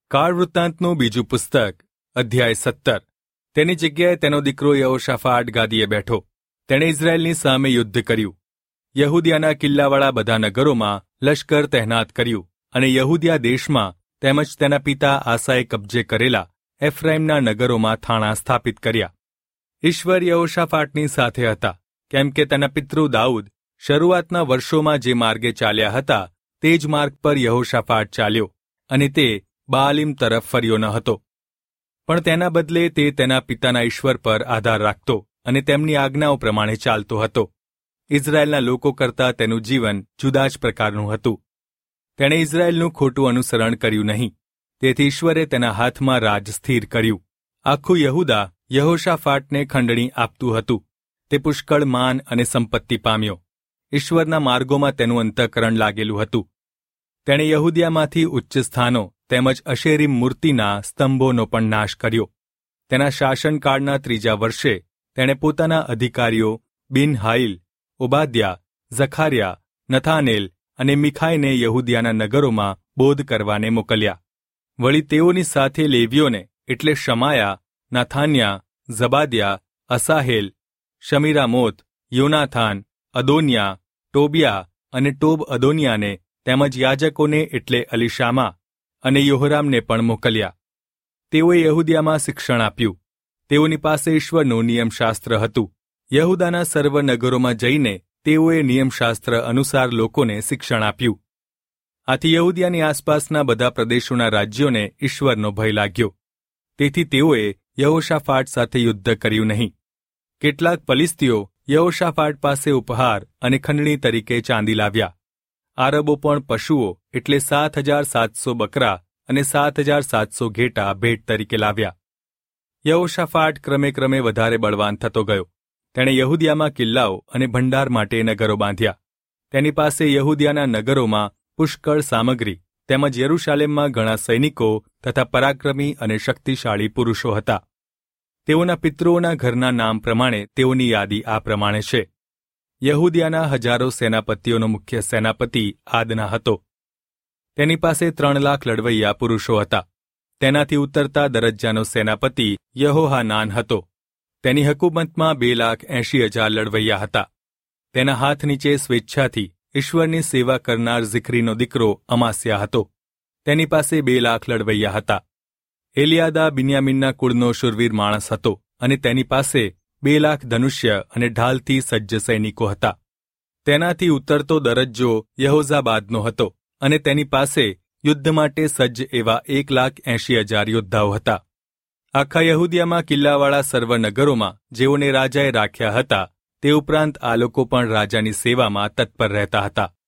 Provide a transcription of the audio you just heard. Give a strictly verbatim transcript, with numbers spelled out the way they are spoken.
કાળ વૃત્તાંતનું બીજું પુસ્તક અધ્યાય સત્તર. તેની જગ્યાએ તેનો દીકરો યહોશાફાટ ગાદીએ બેઠો. તેણે ઇઝરાયેલની સામે યુદ્ધ કર્યું. યહૂદિયાના કિલ્લાવાળા બધા નગરોમાં લશ્કર તહેનાત કર્યું અને યહૂદિયા દેશમાં તેમજ તેના પિતા આસાએ કબજે કરેલા એફ્રાઈમના નગરોમાં થાણા સ્થાપિત કર્યા. ઈશ્વર યહોશાફાટની સાથે હતા, કેમ કે તેના પિતૃ દાઉદ શરૂઆતના વર્ષોમાં જે માર્ગે ચાલ્યા હતા તે જ માર્ગ પર યહોશાફાટ ચાલ્યો અને તે બાઆલિમ તરફ ફર્યો ન હતો. પણ તેના બદલે તે તેના પિતાના ઈશ્વર પર આધાર રાખતો અને તેમની આજ્ઞાઓ પ્રમાણે ચાલતો હતો. ઇઝરાયેલના લોકો કરતાં તેનું જીવન જુદા જ પ્રકારનું હતું. તેણે ઇઝરાયેલનું ખોટું અનુસરણ કર્યું નહીં, તેથી ઈશ્વરે તેના હાથમાં રાજ સ્થિર કર્યું. આખું યહૂદા યહોશાફાટને ખંડણી આપતું હતું. તે પુષ્કળ માન અને સંપત્તિ પામ્યો. ઈશ્વરના માર્ગોમાં તેનું અંતઃકરણ લાગેલું હતું. તેણે યહૂદિયામાંથી ઉચ્ચ સ્થાનો તેમજ અશેરીમ મૂર્તિના સ્તંભોનો પણ નાશ કર્યો. તેના શાસનકાળના ત્રીજા વર્ષે તેણે પોતાના અધિકારીઓ બિન-હાઈલ, ઓબાદ્યા, ઝખાર્યા, નથાનેલ અને મિખાઈને યહૂદિયાના નગરોમાં બોધ કરવાને મોકલ્યા. વળી તેઓની સાથે લેવીઓને એટલે શમાયા, નાથાન્યા, ઝબાદ્યા, અસાહેલ, શમીરામોત, યોનાથાન, અદોનિયા, ટોબિયા અને ટોબ અદોનિયાને તેમજ યાજકોને એટલે અલીશામા અને યોહરામને પણ મોકલ્યા. તેઓએ યહૂદિયામાં શિક્ષણ આપ્યું. તેઓની પાસે ઈશ્વરનું નિયમશાસ્ત્ર હતું. યહૂદાના સર્વ નગરોમાં જઈને તેઓએ નિયમશાસ્ત્ર અનુસાર લોકોને શિક્ષણ આપ્યું. આથી યહૂદિયાની આસપાસના બધા પ્રદેશોના રાજ્યોને ઈશ્વરનો ભય લાગ્યો. તેથી તેઓએ યહોશાફાટ સાથે યુદ્ધ કર્યું નહીં. કેટલાક પલિસ્તીઓ યહોશાફાટ પાસે ઉપહાર અને ખંડણી તરીકે ચાંદી લાવ્યા. આરબો પણ પશુઓ એટલે સાત હજાર સાતસો બકરા અને સાત હજાર સાતસો ઘેટા ભેટ તરીકે લાવ્યા. યહોશાફાટ ક્રમે ક્રમે વધારે બળવાન થતો ગયો. તેણે યહૂદિયામાં કિલ્લાઓ અને ભંડાર માટે નગરો બાંધ્યા. તેની પાસે યહૂદિયાના નગરોમાં પુષ્કળ સામગ્રી તેમજ યરૂશાલેમમાં ઘણા સૈનિકો તથા પરાક્રમી અને શક્તિશાળી પુરુષો હતા. તેઓના પિતૃઓના ઘરના નામ પ્રમાણે તેઓની યાદી આ પ્રમાણે છે. યહૂદિયાના હજારો સેનાપતિઓનો મુખ્ય સેનાપતિ આદના હતો. તેની પાસે ત્રણ લાખ લડવૈયા પુરુષો હતા. તેનાથી ઉતરતા દરજ્જાનો સેનાપતિ યહોહાનાન હતો. તેની હકુમતમાં બે લાખ એંશી હજાર લડવૈયા હતા. તેના હાથ નીચે સ્વેચ્છાથી ઈશ્વરની સેવા કરનાર ઝિક્રીનો દીકરો અમાસ્યા હતો. તેની પાસે બે લાખ લડવૈયા હતા. એલિયાદા બિન્યામીનના કુળનો શૂરવીર માણસ હતો અને તેની પાસે બે લાખ ધનુષ્ય અને ઢાલથી સજ્જ સૈનિકો હતા. તેનાથી ઉતરતો દરજ્જો યહોઝાબાદનો હતો અને તેની પાસે યુદ્ધ માટે સજ્જ એવા એક લાખ એંશી હજાર યોદ્ધાઓ હતા. આખા યહૂદિયામાં કિલ્લાવાળા સર્વ નગરોમાં જેઓને રાજાએ રાખ્યા હતા તે ઉપરાંત આ લોકો પણ રાજાની સેવામાં તત્પર રહેતા હતા.